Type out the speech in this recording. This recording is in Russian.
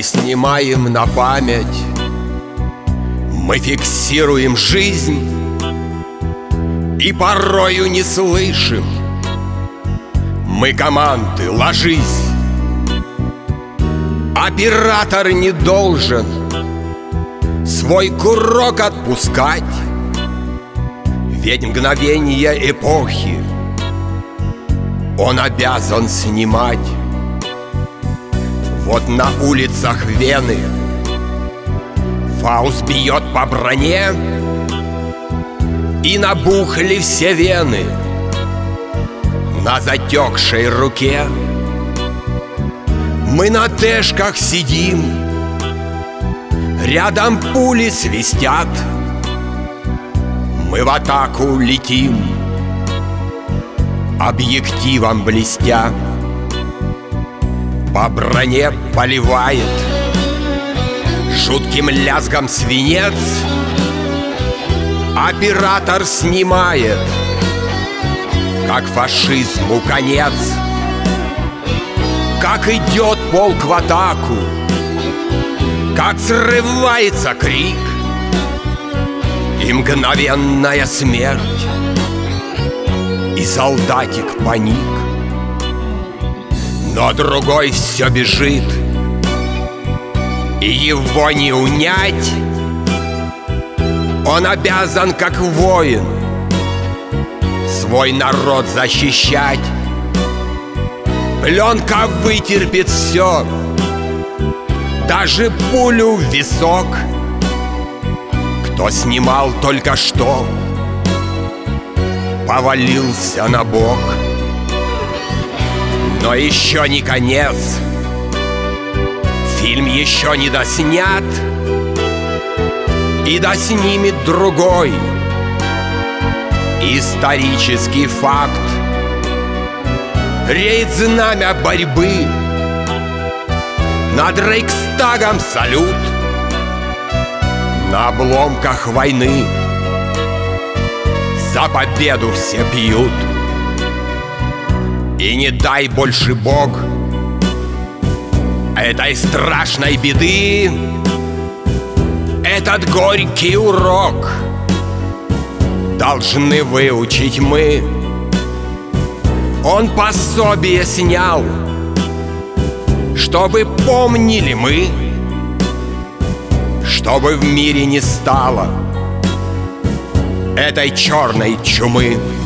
Мы снимаем на память, мы фиксируем жизнь и порою не слышим мы команды «ложись». Оператор не должен свой курок отпускать, ведь мгновенье эпохи он обязан снимать. Вот на улицах Вены Фауст бьет по броне, и набухли все вены на затекшей руке. Мы на тэшках сидим, рядом пули свистят, мы в атаку летим, объективом блестя. По броне поливает жутким лязгом свинец, оператор снимает, как фашизму конец. Как идет полк в атаку, как срывается крик, и мгновенная смерть, и солдатик паник. Но другой все бежит, и его не унять. Он обязан, как воин, свой народ защищать. Пленка вытерпит все, даже пулю в висок. Кто снимал только что, повалился на бок. Но еще не конец, фильм еще не доснят, и доснимет другой исторический факт. Реет знамя борьбы, над Рейхстагом салют, на обломках войны за победу все пьют. И не дай больше Бог этой страшной беды этот горький урок должны выучить мы. Он пособие снял, чтобы помнили мы, чтобы в мире не стало этой черной чумы.